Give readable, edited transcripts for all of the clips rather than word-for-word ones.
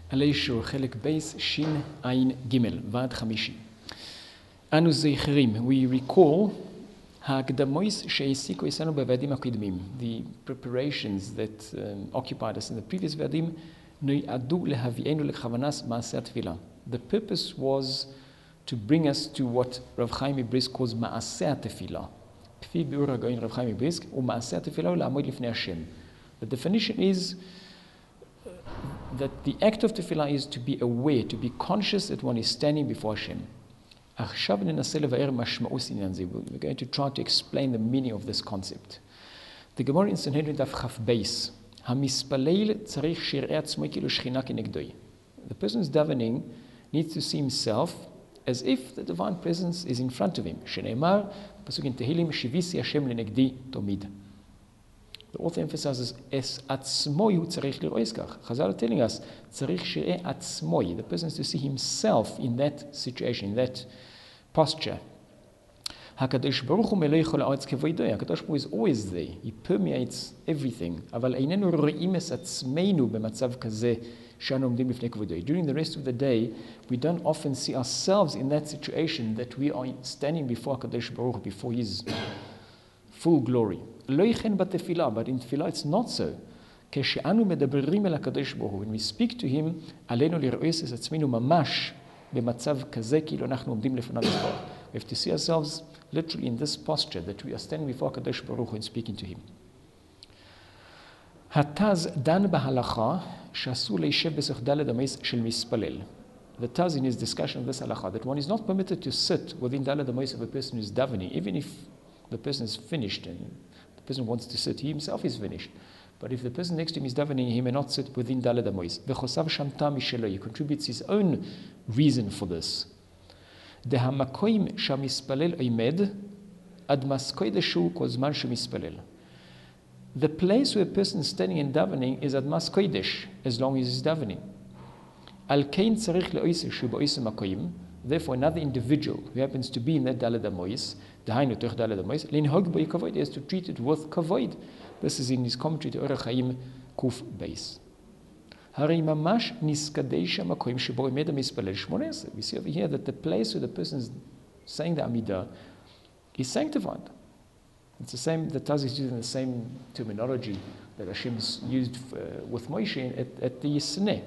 עלי שור, חלק בייס, שין, עין, גימל, ועד חמישי. אנו זכרים, we recall ההקדמויס שהעסיקו אצלנו בוועדים הקודמים. The preparations that occupied us in the previous ועדים נועדו להביאנו לכוונס מעשה התפילה. The purpose was to bring us to what Rav Chaim Brisk calls מעשה התפילה. כפי ביאור הגאון רב חיים מבריסק, ומעשה התפילה הוא לעמוד לפני השם. The definition is that the act of tefillah is to be aware, to be conscious that one is standing before Hashem. עכשיו ננסה לבאר משמעות עניין זה. We're going to try to explain the meaning of this concept. The Gemara in Sanhedrin דף כף בייס, המספלל צריך שיראה עצמו כאילו שכינה כנגדוי. The person who's davening needs to see himself as if the divine presence is in front of him. שנאמר, פסוק in תהילים, שיביסי השם לנגדי תמיד. The author emphasizes, es עצמוי הוא צריך לראות כך. חז"ל telling us, צריך שיראה עצמוי. The person is to see himself in that situation, in that posture. הקדוש ברוך הוא מלא יכול הארץ כבודו. הקדוש ברוך הוא is always there. He permeates everything. אבל איננו רואים את עצמנו במצב כזה שאנו עומדים לפני כבודו. During the rest of the day, we don't often see ourselves in that situation that we are standing before הקדוש ברוך הוא, before his full glory. לא יכן בתפילה, but in תפילה it's not so. כשאנו מדברים אל הקדוש ברוך הוא, when we speak to him, עלינו לראות את עצמנו ממש במצב כזה, כאילו אנחנו עומדים לפניו יתברך. We have to see ourselves literally in this posture, that we are standing before הקדוש ברוך הוא and speaking to him. התז דן בהלכה שאסור להישב בסך דלת אמייס של מספלל. The Taz in his discussion of this halacha, that one is not permitted to sit within dalet amos of a person who is davening, even if the person is finished and the person wants to sit, he himself is finished. But if the person next to him is davening, he may not sit within dalet amos. V'chosav shamta mishelo, he contributes his own reason for this. Dehamakoim shamispalel oimed ad maskoideshu kozman shamispalel. The place where a person is standing and davening is at Mas Kodesh, as long as he's davening. Al-Kain tzarich le'oiseh shu ba'oiseh makoyim. Therefore, another individual who happens to be in that Daled Amois, Dahainu Toch Daled Amois, linhog boi kavod, he has to treat it with kavod. This is in his commentary to Orach Chaim Kuf Beis. Hari mamash niskadeisha makoyim shebo imed hamispalel shmoneh. We see over here that the place where the person is saying the Amidah is sanctified. It's the same, the Taz is using the same terminology that Hashem's used with Moshe at the Yisneh.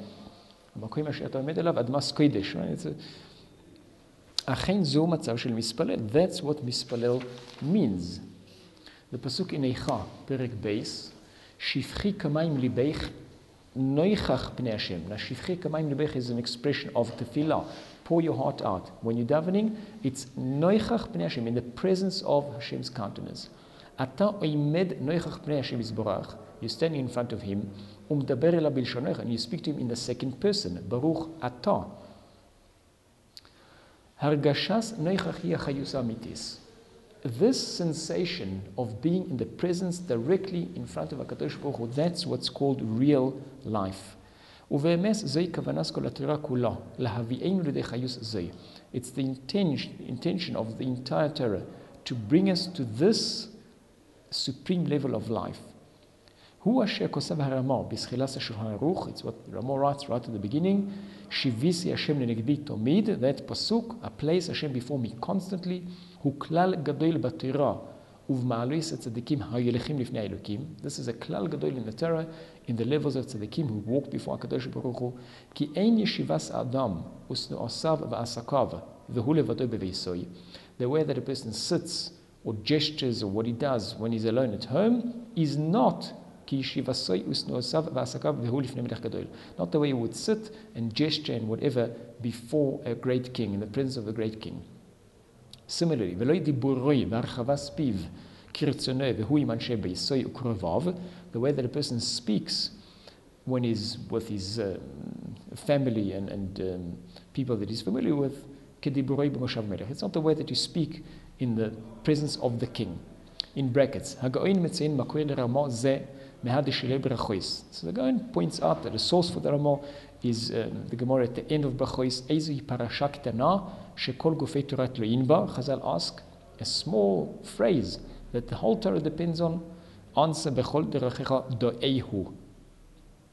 That's what mispalel means. The pasuk in Eicha, Perek Beis, Shifchi kamayim libech noichach pnei Hashem. Now, Shifchi kamayim libech is an expression of tefillah. Pour your heart out. When you're davening, it's noichach pnei Hashem, in the presence of Hashem's countenance. Ata oimed noichach pnei Hashem yisborach. You're standing in front of him, umdaber ela bilshonech, and you speak to him in the second person. Baruch ata. Hargashas noichach hi achayus amitis. This sensation of being in the presence directly in front of HaKadosh Baruch Hu, that's what's called real life. Uve'emes zei kavanas kol haTorah kula, lahavi'enu lidei chayus zei. It's the intention of the entire Torah to bring us to this supreme level of life. Hu asher kosav haRamah b'schilas haShulchan Aruch. It's what Ramah writes right at the beginning. Shivisi Hashem lenegdi tomid. That pasuk, I place Hashem before me constantly. Hu klal gadol b'Torah uv'ma'alos hatzadikim hayelechim lifnei Elokim. This is a klal gadol in the Torah, in the levels of tzadikim who walk before HaKadosh Baruch Hu. Ki ein yeshivas adam usnu'asav v'asakav v'hu levado b'veisoi. The way that a person sits or gestures or what he does when he's alone at home is not not the way he would sit and gesture and whatever before a great king, in the presence of the great king. Similarly, the way that a person speaks when he's with his family and people that he's familiar with, it's not the way that you speak in the presence of the king. In brackets, so the Gaon points out that the source for the Ramah is the Gemara at the end of Brachois. Eizui parasha ketana shekol gufei Torah tluyin ba. Chazal ask a small phrase that the whole Torah depends on. Answer bechol derachecha do'ehu.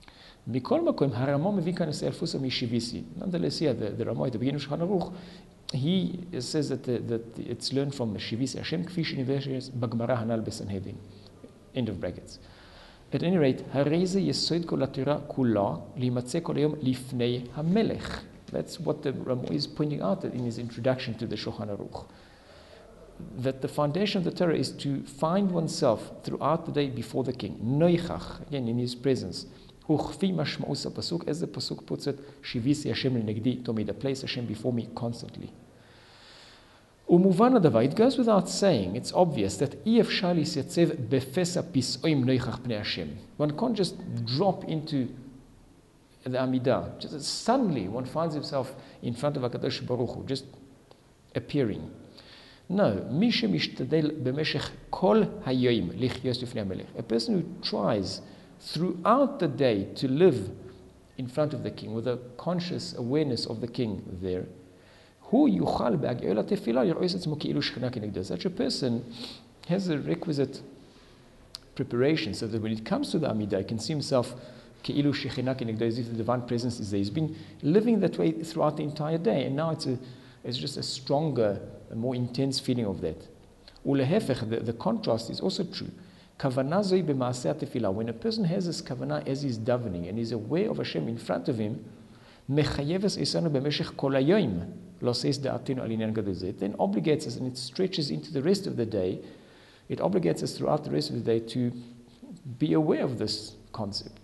מכל מקום, הרמ"א מביא כאן אלפוסא משיביסי. Nonetheless, here, the Ramah at the beginning of Shulchan Aruch, he says that it's learned from Shivisi Hashem, כפי שנדרש בגמרא הנ"ל בסנהדרין. End of brackets. At any rate, הרי זה יסוד כל התורה כולה, להימצא כל היום לפני המלך. That's what the Ramah is pointing out in his introduction to the Shulchan Aruch. That the foundation of the Torah is to find oneself throughout the day before the king. Noichach, again in his presence. וכפי משמעוס הפסוק, as the pasuk puts it, שיביסי השם לנגדי תמיד, place Hashem before me constantly. ומובן הדבר, it goes without saying, it's obvious that אי אפשר להתייצב בפסע פסעים נויכח פני השם. One can't just drop into the Amidah. Just suddenly one finds himself in front of HaKadosh Baruch Hu, just appearing. No, מי שמשתדל במשך כל היום לחיות לפני המלך. A person who tries throughout the day to live in front of the king with a conscious awareness of the king there, הוא יוכל בהגיעו לתפילה לראות את עצמו כאילו שכינה כנגדו. Such a person has a requisite preparation so that when it comes to the Amidah, he can see himself כאילו שכינה כנגדו, as if the divine presence is there. He's been living that way throughout the entire day, and now it's just a stronger, a more intense feeling of that. ולהפך, the contrast is also true. Kavanah zoi b'maaseh tefillah. When a person has this kavanah as he's davening and is aware of Hashem in front of him, mechayeves esanu b'meshech kol hayom lo seis da'atinu al inyan gadol zeh. It then obligates us, and it stretches into the rest of the day. It obligates us throughout the rest of the day to be aware of this concept.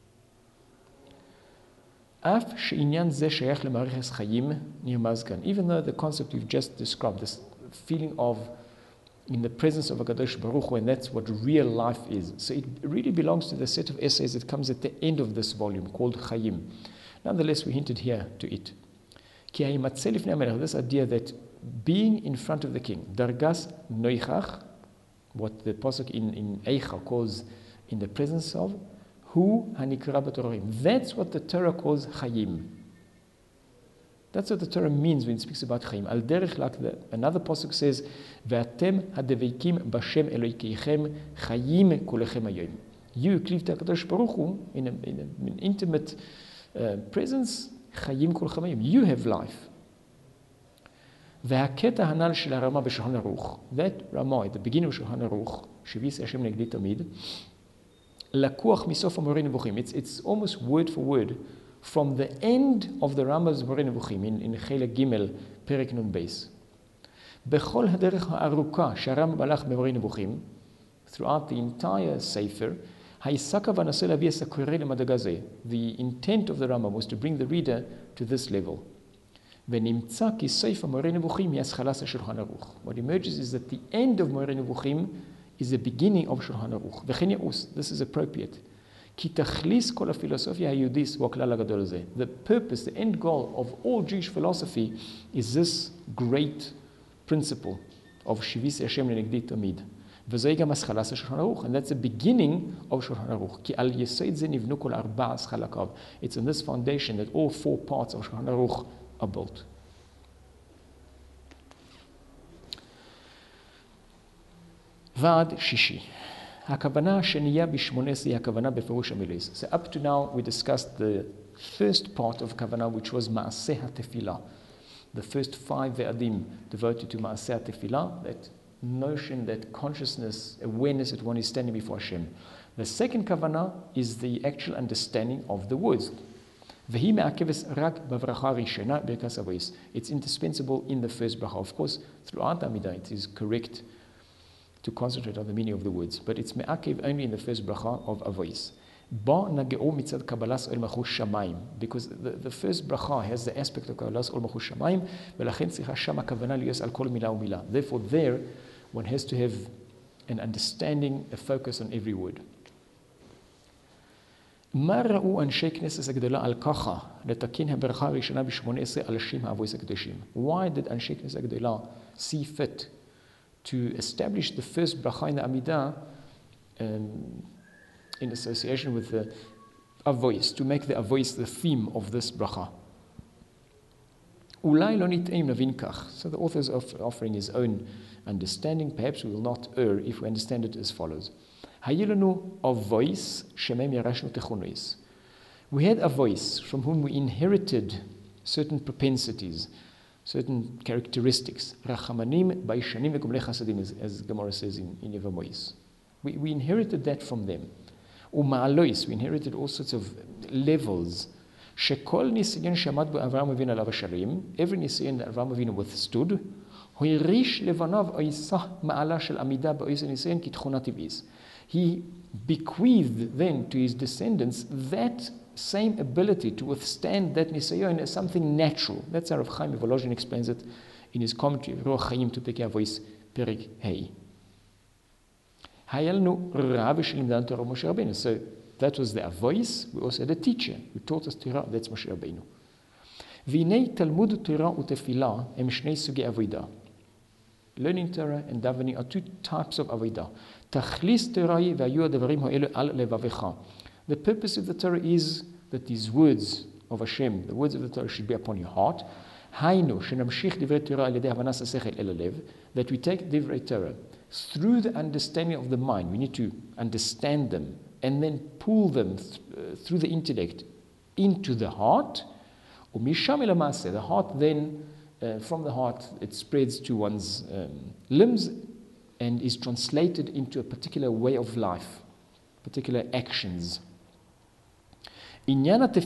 Af she'inyan zeh sheyach lema'ariches chayim nirmaz kan. Even though the concept we've just described, this feeling of in the presence of HaKadosh Baruch Hu, and that's what real life is. So it really belongs to the set of essays that comes at the end of this volume called Chayim. Nonetheless, we hinted here to it. This idea that being in front of the king, Dargas Noichach, what the Pasuk in Eicha calls in the presence of, Hu Hanikra B'Torahim. That's what the Torah calls Chayim. That's what the Torah means when it speaks about Chaim. Al derech, like another pasuk says, "Ve'atem hadeveikim b'Shem Elokeichem Chayim kulechem hayom." You cleave to HaKadosh Baruch Hu in an intimate presence. Chayim kulechem hayom. You have life. Ve'haketa hanal shel Ramah b'Shulchan Aruch. That Ramah at the beginning of Shulchan Aruch, Shivis Hashem negdi tamid, lakuach misof Moreh Nevuchim. It's almost word for word from the end of the Rambam's Moreh Nevuchim in Chelek Gimel, Perek Nun Beis. Bechol haderech ha'aruka שהרמב"ם הלך במורה נבוכים, throughout the entire Sefer, העסק והנסה להביא את הקורא למדרגה זו. The intent of the Rambam was to bring the reader to this level. ונמצא כי סוף המורה נבוכים היא התחלת השולחן ערוך. What emerges is that the end of Moreh Nevuchim is the beginning of Shulchan Aruch. וכן יעוש, this is appropriate. כי תכליס כל הפילוסופיה היהודית הוא הכלל הגדול הזה. The purpose, the end goal of all Jewish philosophy is this great principle of שיביס השם לנגדי תמיד. וזוהי גם השחלת השולחן ערוך, and that's the beginning of שולחן ערוך. כי על יסוד זה נבנו כל 4 חלקיו. It's on this foundation that all 4 parts of שולחן ערוך are built. ועד שישי. הכוונה השנייה ב-18 היא הכוונה בפירוש המילויס. So up to now we discussed the first part of כוונה, which was מעשה התפילה. The first 5 ve'adim devoted to מעשה התפילה, that notion, that consciousness, awareness that one is standing before Hashem. The second כוונה is the actual understanding of the words. והיא מעכבת רק בברכה הראשונה, ברכת אבויס. It's indispensable in the first bracha. Of course, throughout the Amidah it is correct to concentrate on the meaning of the words, but it's me'akev only in the first bracha of avois. Ba nageo mitzad kabbalas ol malchus shamayim, because the first bracha has the aspect of kabbalas ol malchus shamayim, ולכן צריכה שם הכוונה להיות על כל מילה ומילה. Therefore, there one has to have an understanding, a focus on every word. מה ראו אנשי כנסת הגדולה על ככה לתקן הברכה הראשונה ב-18 על שם האבויס הקדושים? Why did אנשי כנסת הגדולה see fit to establish the first bracha in the Amidah in association with the avois, to make the avois the theme of this bracha? אולי לא נטעים נבין כך. So the author is offering his own understanding. Perhaps we will not err if we understand it as follows. היו לנו avois שמהם ירשנו תכונויס. We had a voice from whom we inherited certain propensities, certain characteristics. Rachamanim, Baishanim, Ve'gomlei Chasadim, as Gemara says in Yevamos. We inherited that from them. Uma'alois, we inherited all sorts of levels. Shekol nisayon shamad bo Avraham Avinu alav hasharim, every nisayon that Avraham Avinu withstood, hoirish levanav oisah ma'ala shel amida ba'ois nisayon ki tchuna tiv'is. He bequeathed then to his descendants that same ability to withstand that nisayon as something natural. That's how Rav Chaim Volozhin explains it in his commentary, Ruach Chaim to Pirkei Avos, Perik Hey. So that was the voice. We also had a teacher who taught us Torah. That's Moshe Rabbeinu. V'nei Talmud Torah u'tefillah em shnei sugei avodah. Learning Torah and davening are two types of avodah. Tachlis Torah v'ayu ha'devarim ha'elu al levavecha. The purpose of the Torah is that these words of Hashem, the words of the Torah, should be upon your heart. Hainu shenamshich divrei Torah al yedei havanas ha'sechel el halev. That we take divrei Torah through the understanding of the mind. We need to understand them and then pull them through the intellect into the heart. The heart then, from the heart, it spreads to one's limbs and is translated into a particular way of life, particular actions. Inyan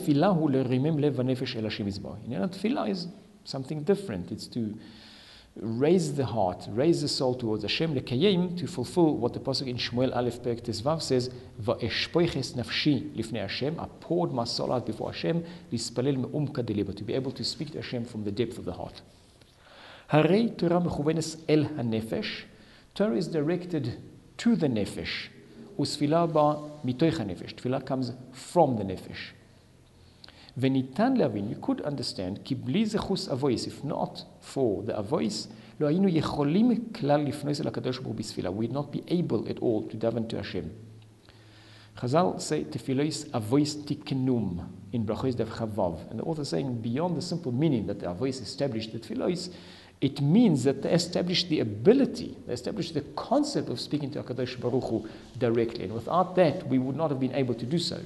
tefillah is something different. It's to raise the heart, raise the soul towards Hashem, lekayim, to fulfill what the pasuk in Shmuel Aleph Perek Tezvav says, va'eshpoiches nafshi lifnei Hashem, I poured my soul out before Hashem, lispalel me'umka deleba, to be able to speak to Hashem from the depth of the heart. Harei Torah mechuvenes el hanefesh, Torah is directed to the nefesh, usfilah ba mitoich hanefesh, tefillah comes from the nefesh. Venitan le'avin, you could understand, ki bli zechus avois, if not for the avois, lo hayinu yecholim klal lifnos el HaKadosh Baruch Hu b'sfilah. We would not be able at all to daven to Hashem. Chazal say tefilos avois tiknum in Brachos Daf Chavav, and the author is saying beyond the simple meaning that the avois established the tefilos, it means that they established the ability, they established the concept of speaking to HaKadosh Baruch Hu directly, and without that we would not have been able to do so.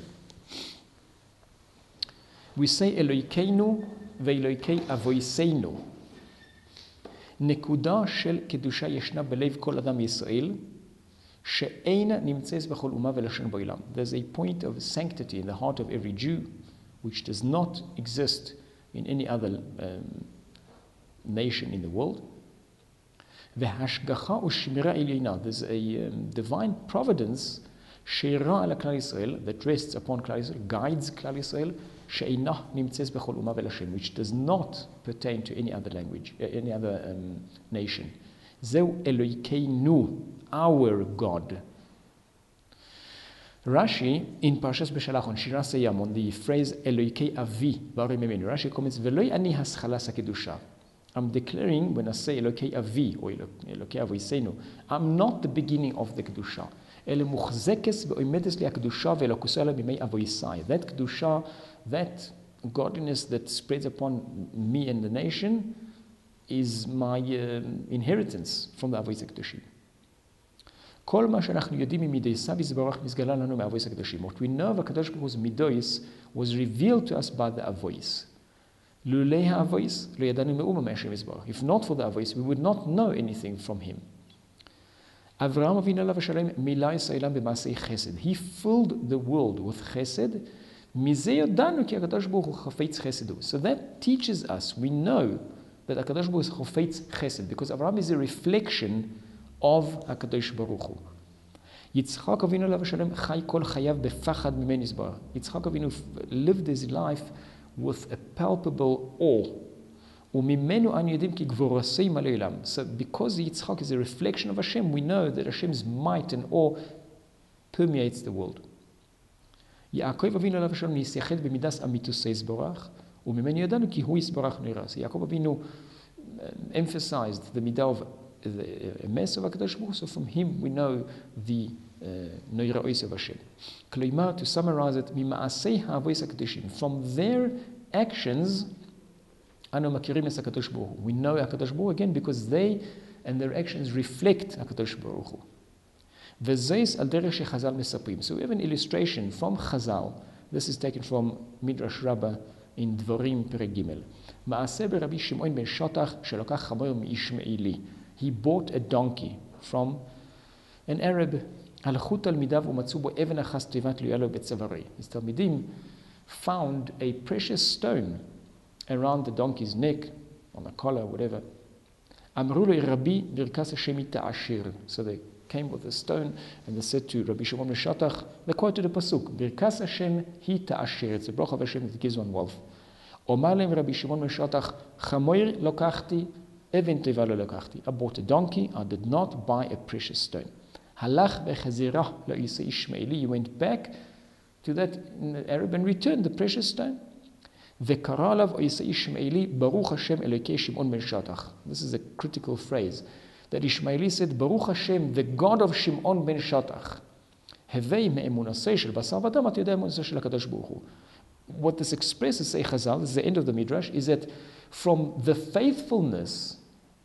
We say Eloikeinu ve'Eloikei avoiseinu. Nekuda shel kedusha yeshna belev kol adam Yisrael she'eina nimtzes b'chol umah ve'lashon ba'olam. There's a point of sanctity in the heart of every Jew which does not exist in any other nation in the world. Ve'hashgacha u'shmira elina. There's a divine providence she'ira ala Klal Yisrael that rests upon Klal Yisrael, guides Klal Yisrael, which does not pertain to any other language, any other nation. Zeu Eloikeinu, our God. Rashi in Parshas Beshalach on Shiras Hayam on the phrase Eloikei Avi, Rashi comments, Veloi ani haschalas hakedusha. I'm declaring when I say Eloikei Avi or Eloikei Avoiseinu, I'm not the beginning of the kedusha. That kedusha, that godliness that spreads upon me and the nation is my inheritance from the Avois HaKadoshim. What we know of HaKadosh Baruch Hu's midos was revealed to us by the Avois. If not for the Avois, we would not know anything from him. Avraham Avinu alav hashalom milai sa'ilam b'masei chesed. He filled the world with chesed. So that teaches us, we know that HaKadosh Baruch Hu is chofetz chesed, because Avraham is a reflection of HaKadosh Baruch Hu. Yitzchak Avinu alav hashalom chai kol chayav befachad mimen yisbarach. Yitzchak Avinu lived his life with a palpable awe. So because Yitzchak is a reflection of Hashem, we know that Hashem's might and awe permeates the world. Yaakov Avinu alav hashalom nisiyached b'midas amitusei yisborach, u'mimenu yadanu ki hu yisborach neiras. Yaakov Avinu emphasized the midah of the emes of HaKadosh Baruch Hu, so from him we know the neiraos of Hashem. Kloimar, to summarize it, mima'asei ha'avois HaKadoshim, from their actions, anu makirim es HaKadosh Baruch Hu. We know HaKadosh Baruch Hu again because they and their actions reflect HaKadosh Baruch Hu. So we have an illustration from Chazal This is taken from Midrash Rabbah in Dvorim Perek Gimel. Ma'aseh Rabbi Shimon ben Shotach shelokach chamoir mi'ishmaeli. He bought a donkey from an Arab. Halachut talmidav umatzu bo even achas tevat luyalo betzavarei. His talmidim found a precious stone around the donkey's neck, on the collar, whatever. Amru lo Rabbi birkas Hashem ta'ashir. So they came with a stone and they said to Rabbi Shimon ben Shotach, they quoted the pasuk, birkas Hashem hi ta'ashir. It's a bracha of Hashem that gives one wealth. Omar lehem Rabbi Shimon ben Shotach, chamoir lokachti, even teva lo lokachti. I bought a donkey, I did not buy a precious stone. Halach vechazirah lo Yisai Ishmaeli. He went back to that Arab and returned the precious stone. Vekaralav Yisai Ishmaeli Baruch Hashem Elokei Shimon ben Shotach. This is a critical phrase. That Ishmaeli said, Baruch Hashem, the God of Shimon ben Shotach. Hevei me'emunasei shel basar v'dam at yodei emunasei shel HaKadosh Baruch Hu. What this expresses, say Chazal, this is the end of the Midrash, is that from the faithfulness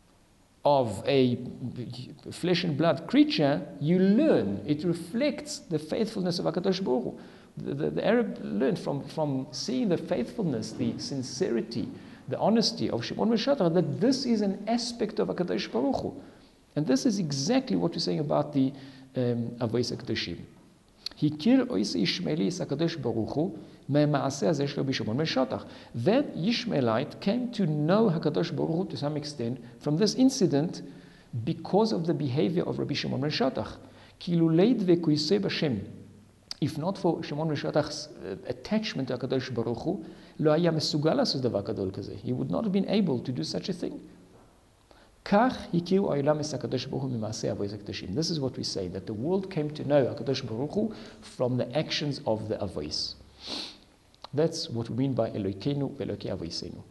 of a flesh and blood creature, you learn, it reflects the faithfulness of HaKadosh Baruch Hu. The Arab learned from seeing the faithfulness, the sincerity, the honesty of Shimon ben Shotach, that this is an aspect of HaKadosh Baruch Hu. And this is exactly what we're saying about the Avos HaKadoshim. Hikir Oisei Ishmaeli is HaKadosh Baruch Hu me'ma'aseh hazeh shelo b'Shimon ben Shotach. That Ishmaelite came to know HaKadosh Baruch Hu to some extent from this incident because of the behavior of Rabbi Shimon ben Shotach. Ki lulei dvekuisei b'Shem. If not for Shimon ben Shotach's attachment to HaKadosh Baruch Hu, lo haya mesugal lasos davar gadol kazeh. He would not have been able to do such a thing. Kach hikiru ha'olam es HaKadosh Baruch Hu mi'maaseh avos HaKadoshim. This is what we say, that the world came to know HaKadosh Baruch Hu from the actions of the avos. That's what we mean by Elokeinu ve'Elokei avoseinu.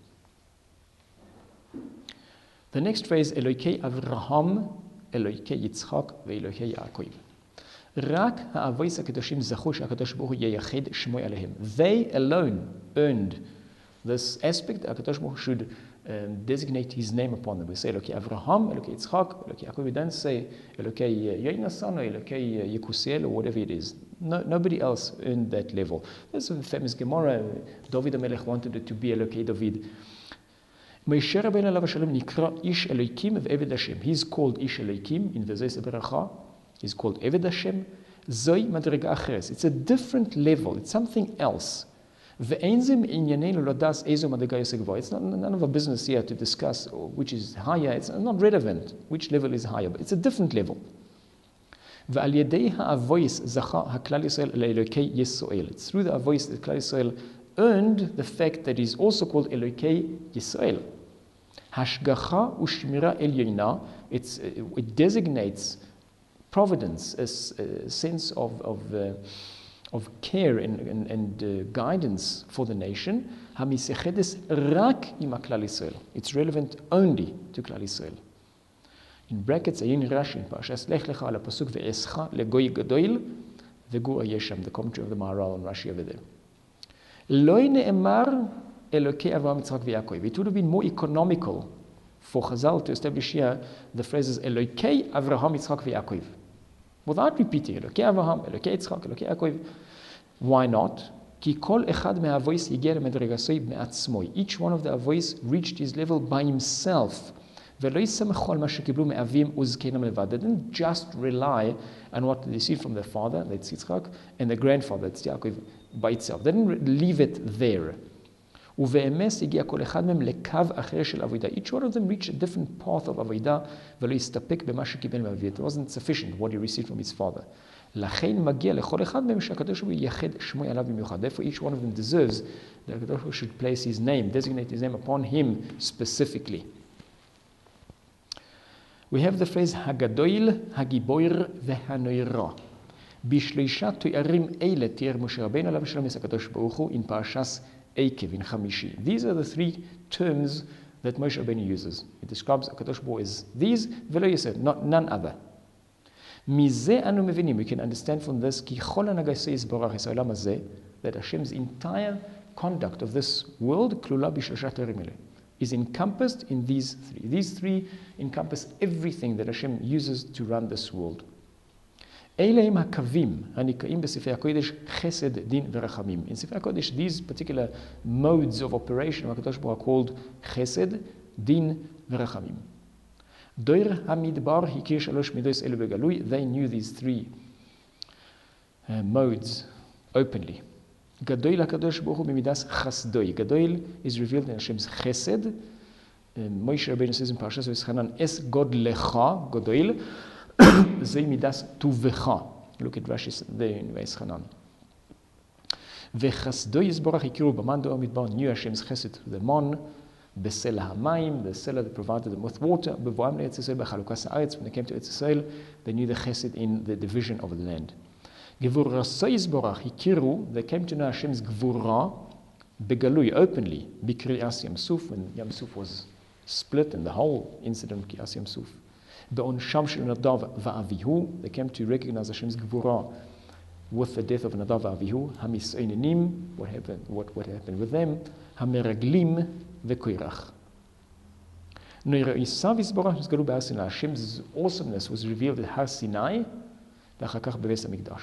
The next phrase, Elokei Avraham, Elokei Yitzchak ve'Elokei Yaakov. Rak ha'avos HaKadoshim zachu she'HaKadosh Baruch Hu yeyached shmoi alehem. They alone earned this aspect that HaKadosh Baruch Hu should designate his name upon them. We say Elokei Avraham, Elokei Yitzchak, Elokei Yaakov. We don't say Elokei Yonasan or Elokei Yekusiel or whatever it is. No, nobody else earned that level. There's a famous Gemara. David HaMelech wanted it to be Elokei David. Moshe Rabbeinu alav hashalom nikra Ish Elokim ve'Eved Hashem. He's called Ish Elokim in Vezos Beracha. He's called Eved Hashem. Zoi madrega acheres. It's a different level. It's something else. It's not none of our business here to discuss which is higher. It's not relevant which level is higher, but it's a different level. It's through the avois that Klal Yisrael earned the fact that he's also called Elokei Yisrael. Hashgacha ushmira elyona. It designates providence, a sense of care and guidance for the nation. It's relevant only to Klal Yisrael. In brackets, Ayin Rashi in Parshas Lech Lecha ala pasuk ve'escha legoy gadoil ve'gur ayesham, the commentary of the Maharal on Rashi over there. Loi ne'emar Elokei Avraham Yitzchak ve'Yaakov. It would have been more economical for Chazal to establish here the phrases Elokei Avraham Yitzchak ve'Yaakov, without repeating Elokei Avraham, Elokei Yitzchak, Elokei Yaakov. Why not? Ki kol echad me'avois yiger medregasoi me'atzmoi. Each one of the avois reached his level by himself. They didn't just rely on what they see from their father, that's Yitzchak, and their grandfather, that's Yaakov, by itself. They didn't leave it there. Each one of them reached a different path of avodah. It wasn't sufficient what he received from his father. Therefore, each one of them deserves that HaKadosh should place his name, designate his name upon him specifically. We have the phrase Hagadoil, Hagiboir, Vehanoira. Bishleisha Toyarim Eile Tier Moshe Rabbeinu alav shalom es HaKadosh Baruch Hu in Parshas Eikev in Chamishi. These are the three terms that Moshe Rabbeinu uses. He describes HaKadosh Baruch Hu as these, Velo Yosef, none other. Mizeh anu mevinim, we can understand from this, Ki chol hanagasei yisborach es haolam hazeh, that Hashem's entire conduct of this world, klula b'shlosha terim eleh, is encompassed in these three. These three encompass everything that Hashem uses to run this world. אלה הם הקווים הנקראים בספרי הקודש חסד, דין ורחמים. In ספרי הקודש, these particular modes of operation of הקדוש ברוך הוא are called חסד, דין ורחמים. דויר המדבר הכיר שלוש מידות אלו בגלוי. They knew these three modes openly. גדול הקדוש ברוך הוא במידס חסדוי. גדול is revealed in Hashem's חסד. מוישה רבינו says in פרשת וחנן, אס גודלך, גדול, זה מידס טובך. Look at Rashi there in וחנן. וחסדוי יסבורך הכירו במן דור המדבר, knew Hashem's חסד through the mon, בסלע המים, the cellar that provided them with water, בבואם לארץ ישראל בחלוקת הארץ, when they came to Eretz Yisrael, they knew the chesed in the division of the land. גבורתו יסבורך הכירו, they came to know Hashem's גבורה, בגלוי, openly, בקריאת ים סוף, when Yam Suf was split and the whole incident of קריאת ים סוף. בעונשם של נדב ואביהו, they came to recognize Hashem's גבורה with the death of נדב ואביהו, המסעננים, what happened with them, המרגלים וקוירח. נוירא עשיו יסבורך נסגלו בהר סיני. Hashem's awesomeness was revealed at הר סיני, ואחר כך בבית המקדש.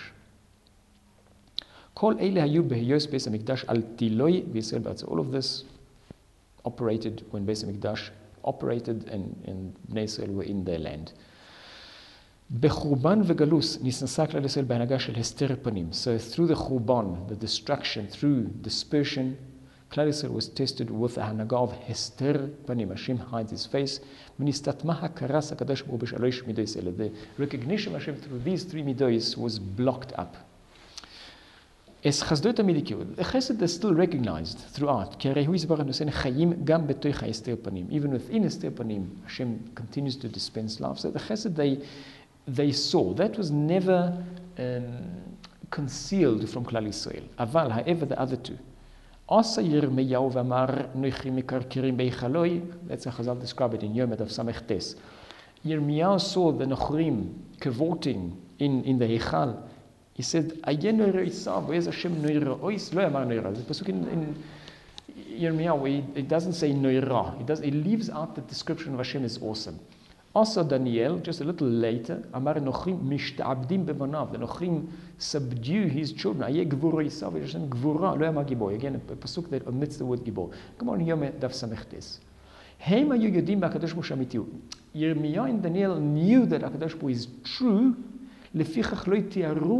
כל אלה היו בהיוס בית המקדש על תילוי וישראל בארץ. All of this operated when בית המקדש operated and בני ישראל were in their land. בחורבן וגלוס נסנסה כלל ישראל בהנהגה של הסתר פנים. So through the חורבן, the destruction, through dispersion, כלל ישראל was tested with ההנהגה of הסתר פנים. Hashem hides his face. ונסתתמה הכרס הקדוש ברוך הוא בשלוש מידות אלה. The recognition of Hashem through these three midos was blocked up. אז חסדו תמיד הכירו. החסד is still recognized throughout. כי הרי הוא יסבר הנושא חיים גם בתוך ההסתר פנים. Even within הסתר פנים, Hashem continues to dispense love. So the chesed they saw. That was never concealed from כלל ישראל. אבל, however, the other two. עשה ירמיהו ואמר נויכי מקרקרים בהיכלוי. That's how Chazal describe it in Yom Tov Samech Tes. Yirmiyahu saw the Nochrim cavorting in the Heichal. He said, Ayen noira isav, where's Hashem noira ois? Lo yamar noira. The pasuk in Yirmiyahu, it doesn't say noira. It leaves out the description of Hashem is awesome. Also Daniel, just a little later, Amar Nochrim mishta'abdim bevanav. The Nochrim subdue his children. Aye gvura isav, Hashem gvura, lo yamar gibor. Again, a pasuk that omits the word gibor. Come on, Yom Tov Samech Tes. Hem hayu yodim b'Hakadosh Baruch Hu shamitiu. Yirmiyahu and Daniel knew that Hakadosh Baruch Hu is true. Therefore, they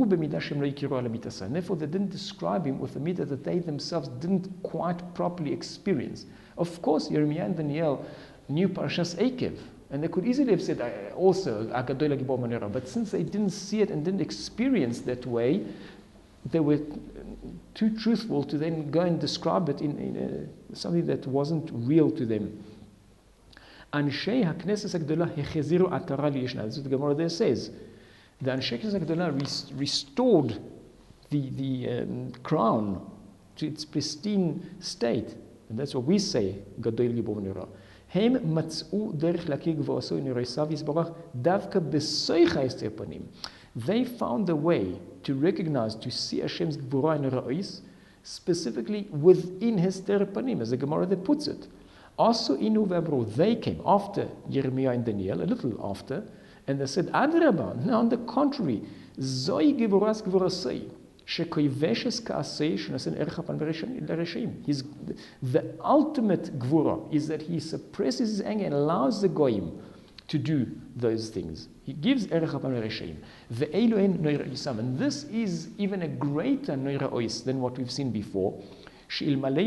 didn't describe him with a midah that they themselves didn't quite properly experience. Of course, Yirmiyahu and Daniel knew Parashas Ekev, and they could easily have said also, but since they didn't see it and didn't experience that way, they were too truthful to then go and describe it in something that wasn't real to them. Anshei HaKnesses HaGdolah hecheziru atara liyishna. That's what the Gemara there says. The Anshei HaKnesses HaGdolah restored the crown to its pristine state. And that's what we say, Gadol Gibor Nira. Hem matz'u derech lakir gvoraso niraisav yisborach davka besoicha ester panim. They found a way to recognize, to see Hashem's gvura and ra'is, specifically within his panim, as the Gemara there puts it. Also, Inu Vabro, they came after Yirmiyahu and Daniel, a little after, and they said, Adrabah, no, on the contrary, Zoi Giburas Gvurasei, Shekoiveshes Kaasei, Shnasen Erchapan Bereshaim. The ultimate Gvura is that he suppresses his anger and allows the Goyim to do those things. He gives Erchapan Bereshaim. The Elohen Noira Isam. And this is even a greater Noira Ois than what we've seen before. How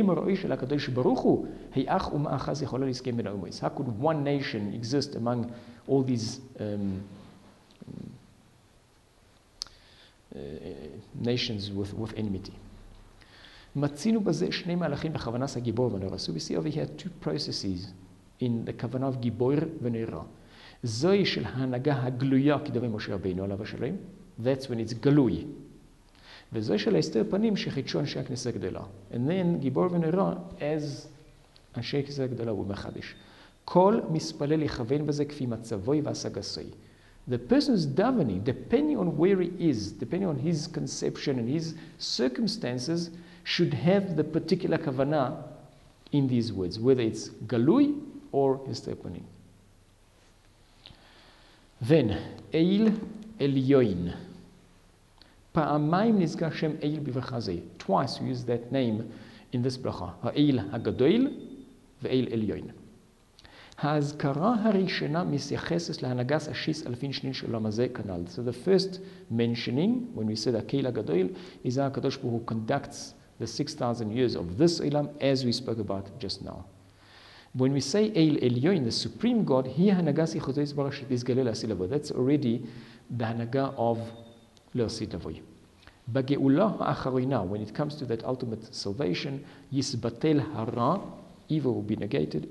could one nation exist among all these nations with enmity? So we see over here two processes in the kavanah of Gibor v'Neira. That's when it's galui. And then Gibor v'Neira as Anshei Knesset HaGdolah were mechadish. Kol mispalel yichaven b'zeh kfi matzavoi v'asagasoi. The person who's davening, depending on where he is, depending on his conception and his circumstances, should have the particular kavanah in these words, whether it's galui or histepanim. Then, Eil Elyoin. פעמיים נזכר שם אל בברכה זה. Twice we use that name in this ברכה. האל הגדול ואל עליון. ההזכרה הראשונה מתייחסת להנהגת השיס אלפין שנים של העולם הזה כנ"ל. So the first mentioning, when we say הקהיל הגדול, is how הקדוש ברוך הוא conducts the 6,000 years of this עולם, as we spoke about just now. When we say אל עליון, the supreme God, היא הנהגת יחודו יסברך שתסגלה לעשי לבוא. That's already the הנהגה of לעשי לבוא. בגאולה האחרונה, when it comes to that ultimate salvation, יסבטל הרע, evil will be negated.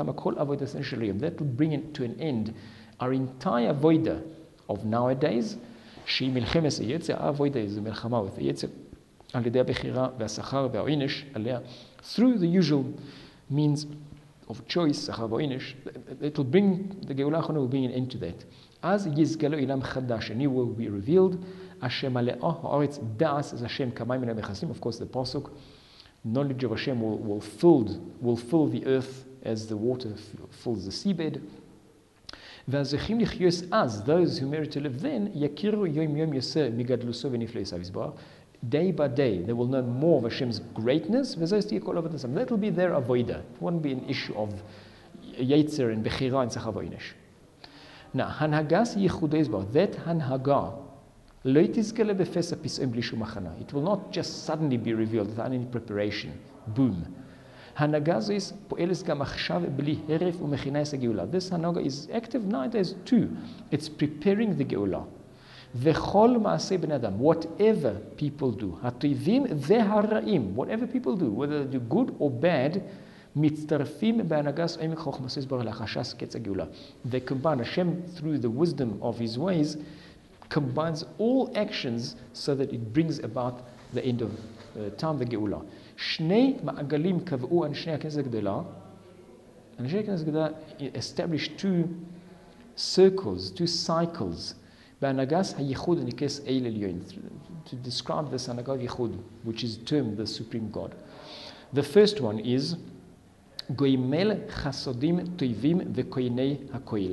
That will bring it to an end our entire voida of nowadays. שהיא מלחמת היצר, הavoida is מלחמה with היצר, על ידי הבחירה והשכר והעונש עליה. Through the usual means of choice, שכר ועונש, it will bring, the גאולה האחרונה will bring an end to that. אז יסגלו עולם חדש, a new world will be revealed, אשר מלאה הארץ דעס אז השם כמים מן המכסים, of course the pasuk. Knowledge of Hashem will fill the earth as the water fills the seabed. והזוכים לחיות אז, those who merit to live then, יכירו יום יום יותר מגדלותו ונפלאותיו יתברך. Day by day, they will know more of Hashem's greatness. וזו תהיה כל עבודת השם. That will be their avoida. It won't be an issue of יצר and בחירה and שכר ועונש. Now, הנהגת ייחודו יתברך, that הנהגה, לא תזכלה בפסע פסעים בלי שום הכנה. It will not just suddenly be revealed without any preparation. Boom. הנהגה זו פועלת גם עכשיו בלי הרף ומכינה את הגאולה. This הנהגה is active nowadays too. It's preparing the גאולה. וכל מעשה בני אדם, whatever people do, הטובים והרעים, whatever people do, whether they do good or bad, מצטרפים בהנהגת עמק חוכמת יתברך לחשש קץ הגאולה. They combine Hashem through the wisdom of His ways, combines all actions so that it brings about the end of time, the גאולה. שני מעגלים קבעו אנשי הכנס הגדולה. אנשי הכנס הגדולה established two circles, two cycles, בהנהגת הייחוד הנקראת אל עליון, to describe this הנהגת ייחוד, which is termed the supreme God. The first one is גוימל חסודים טובים וכהני הכהל.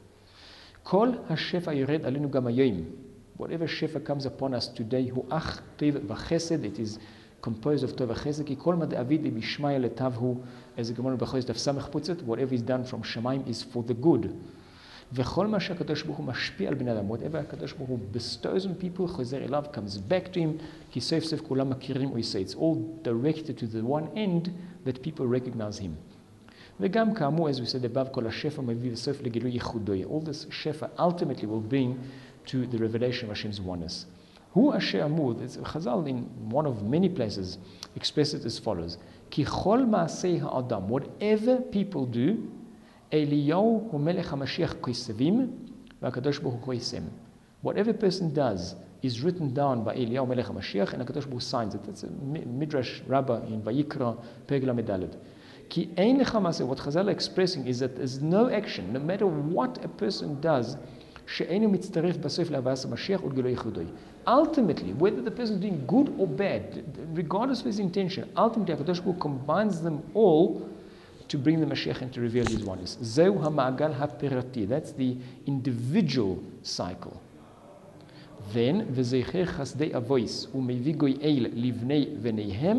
כל השפע יורד עלינו גם היום. Whatever שפע comes upon us today הוא אך טוב וחסד. It is composed of טוב וחסד. כי כל מה דאביד בשמיא לטוב הוא, as the Gemara בחודש דף סמך פוצת, whatever is done from שמיים is for the good. וכל מה שהקדוש ברוך הוא משפיע על בני אדם, whatever הקדוש ברוך הוא bestows on people, חוזר אליו, comes back to him, כי סוף סוף כולם מכירים או יעשה. It's all directed to the one end that people recognize him. וגם כאמור, as we said above, כל השפע מביא בסוף לגילוי ייחודו. All this שפע ultimately will bring to the revelation of Hashem's oneness. הוא אשר אמור, חז"ל in one of many places express it as follows, כי כל מעשי האדם, whatever people do, אליהו הוא מלך המשיח כסבים, והקדוש ברוך הוא כסם. Whatever person does is written down by אליהו מלך המשיח, and הקדוש ברוך הוא signs it. That's a midrash rabbah in ויקרא פרק ל"ד. כי אין לך מעשה, what Chazal are expressing is that there's no action, no matter what a person does, שאינו מצטרף בסוף להבאת המשיח ולגילוי ייחודו. Ultimately, whether the person is doing good or bad, regardless of his intention, ultimately הקדוש ברוך הוא combines them all to bring the Mashiach and to reveal his oneness. זהו המעגל הפירתי. That's the individual cycle. Then, וזכר חסדי אבויס ומביא גויאל לבני בניהם,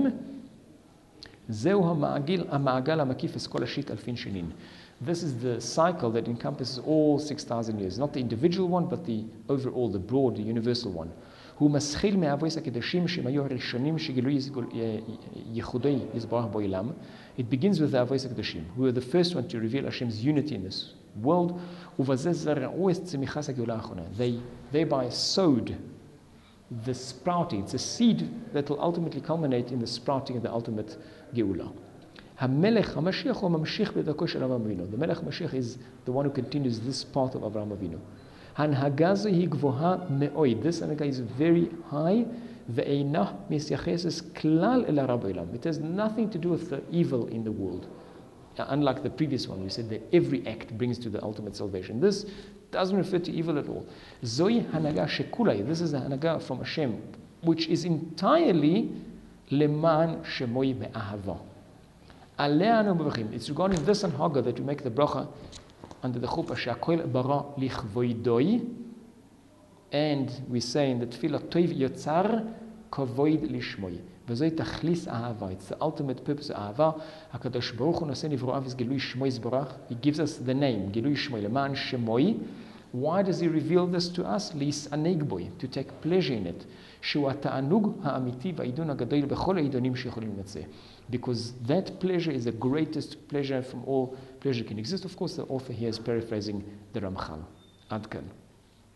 זהו המעגל המקיף את כל השית אלפין שנים. This is the cycle that encompasses all 6,000 years. Not the individual one, but the overall, the broad, the universal one. הוא מסחיל מאבויס הקדשים שהם היו הראשונים שגילו ייחודי יתברך בעולם. It begins with the אבויס הקדשים, who were the first one to reveal Hashem's unity in this world. ובזה זרעו את צמיחת הגאולה האחרונה. They thereby sowed the sprouting. It's a seed that will ultimately culminate in the sprouting of the ultimate גאולה. המלך המשיח הוא ממשיך בדרכו של אברהם אבינו. The מלך המשיח is the one who continues this path of אברהם אבינו. ההנהגה זו היא גבוהה מאוד. This הנהגה is very high, ואינה מתייחסת כלל אל הרע בעולם. It has nothing to do with the evil in the world. Unlike the previous one, we said that every act brings to the ultimate salvation. This doesn't refer to evil at all. זוהי הנהגה שכולה, this is the הנהגה from Hashem, which is entirely למען שמוי באהבה. עליה אנו מברכים. It's regarding this הנהגה that we make the bracha under the chuppah שהכל ברא לכבודוי, And we say in the Tefillah, Toiv Yotzar Kavoid Lishmoy. וזוהי תכליס אהבה. It's the ultimate purpose of אהבה. הקדוש ברוך הוא נושא נבראיו גילוי שמוי יתברך. He gives us the name, גילוי שמוי, למען שמוי. Why does he reveal this to us? להסענג בוי, to take pleasure in it. שהוא התענוג האמיתי והעידון הגדול בכל העידונים שיכולים לצא. Because that pleasure is the greatest pleasure from all pleasure can exist. Of course, the author here is paraphrasing the Ramchal. עד כאן.